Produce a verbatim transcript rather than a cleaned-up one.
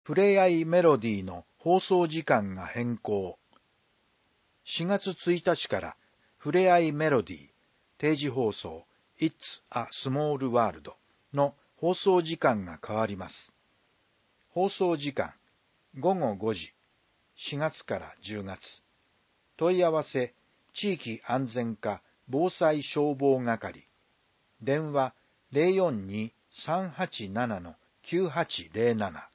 ふれあいメロディーの放送時間が変更。しがつついたちからふれあいメロディー定時放送 It's a Small World の放送時間が変わります。放送時間ごごごじ、しがつからじゅうがつ。問い合わせ地域安全課防災消防係。電話 ゼロよんに さんはちなな きゅうはちゼロなな。